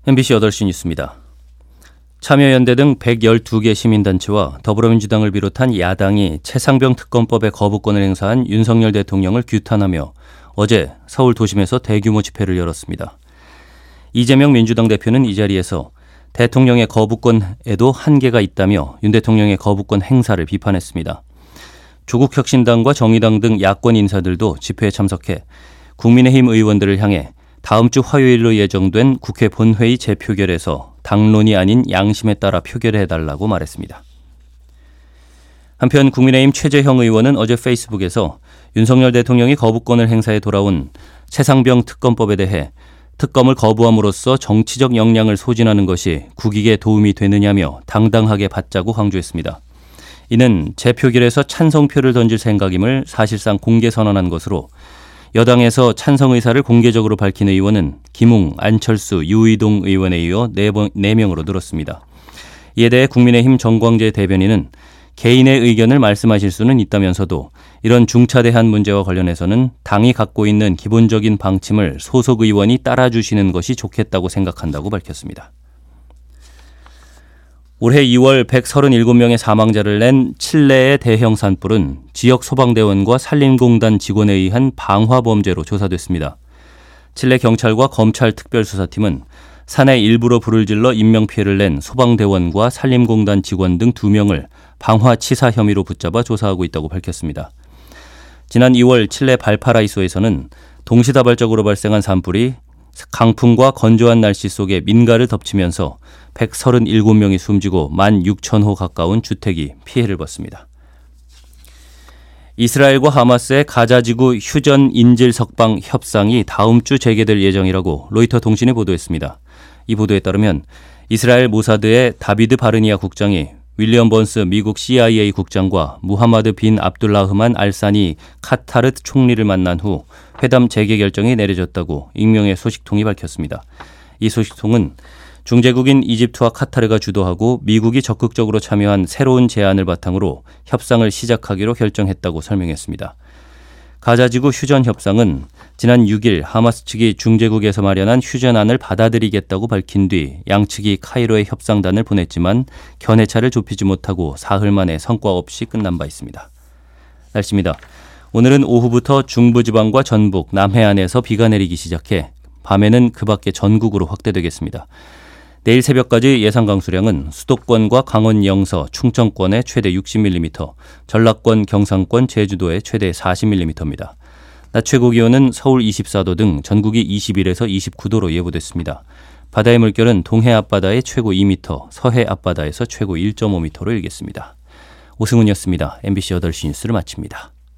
MBC 8시 뉴스입니다. 참여연대 등 112개 시민단체와 더불어민주당을 비롯한 야당이 최상병 특검법의 거부권을 행사한 윤석열 대통령을 규탄하며 어제 서울 도심에서 대규모 집회를 열었습니다. 이재명 민주당 대표는 이 자리에서 대통령의 거부권에도 한계가 있다며 윤 대통령의 거부권 행사를 비판했습니다. 조국혁신당과 정의당 등 야권 인사들도 집회에 참석해 국민의힘 의원들을 향해 다음 주 화요일로 예정된 국회 본회의 재표결에서 당론이 아닌 양심에 따라 표결해달라고 말했습니다. 한편 국민의힘 최재형 의원은 어제 페이스북에서 윤석열 대통령이 거부권을 행사해 돌아온 최상병 특검법에 대해 특검을 거부함으로써 정치적 역량을 소진하는 것이 국익에 도움이 되느냐며 당당하게 받자고 강조했습니다. 이는 재표결에서 찬성표를 던질 생각임을 사실상 공개 선언한 것으로 여당에서 찬성 의사를 공개적으로 밝힌 의원은 김웅, 안철수, 유의동 의원에 이어 4명으로 늘었습니다. 이에 대해 국민의힘 정광재 대변인은 개인의 의견을 말씀하실 수는 있다면서도 이런 중차대한 문제와 관련해서는 당이 갖고 있는 기본적인 방침을 소속 의원이 따라주시는 것이 좋겠다고 생각한다고 밝혔습니다. 올해 2월 137명의 사망자를 낸 칠레의 대형 산불은 지역 소방대원과 산림공단 직원에 의한 방화범죄로 조사됐습니다. 칠레 경찰과 검찰 특별수사팀은 산에 일부러 불을 질러 인명피해를 낸 소방대원과 산림공단 직원 등 2명을 방화치사 혐의로 붙잡아 조사하고 있다고 밝혔습니다. 지난 2월 칠레 발파라이소에서는 동시다발적으로 발생한 산불이 강풍과 건조한 날씨 속에 민가를 덮치면서 137명이 숨지고 16,000호 가까운 주택이 피해를 봤습니다. 이스라엘과 하마스의 가자지구 휴전 인질 석방 협상이 다음 주 재개될 예정이라고 로이터 통신이 보도했습니다. 이 보도에 따르면 이스라엘 모사드의 다비드 바르니아 국장이 윌리엄 번스 미국 CIA 국장과 무하마드 빈 압둘라흐만 알사니 카타르 총리를 만난 후 회담 재개 결정이 내려졌다고 익명의 소식통이 밝혔습니다. 이 소식통은 중재국인 이집트와 카타르가 주도하고 미국이 적극적으로 참여한 새로운 제안을 바탕으로 협상을 시작하기로 결정했다고 설명했습니다. 가자지구 휴전 협상은 지난 6일 하마스 측이 중재국에서 마련한 휴전안을 받아들이겠다고 밝힌 뒤 양측이 카이로에 협상단을 보냈지만 견해차를 좁히지 못하고 사흘 만에 성과 없이 끝난 바 있습니다. 날씨입니다. 오늘은 오후부터 중부지방과 전북, 남해안에서 비가 내리기 시작해 밤에는 그 밖에 전국으로 확대되겠습니다. 내일 새벽까지 예상 강수량은 수도권과 강원 영서, 충청권에 최대 60mm, 전라권, 경상권, 제주도에 최대 40mm입니다. 낮 최고 기온은 서울 24도 등 전국이 21에서 29도로 예보됐습니다. 바다의 물결은 동해 앞바다에 최고 2m, 서해 앞바다에서 최고 1.5m로 일겠습니다. 오승훈이었습니다. MBC 8시 뉴스를 마칩니다.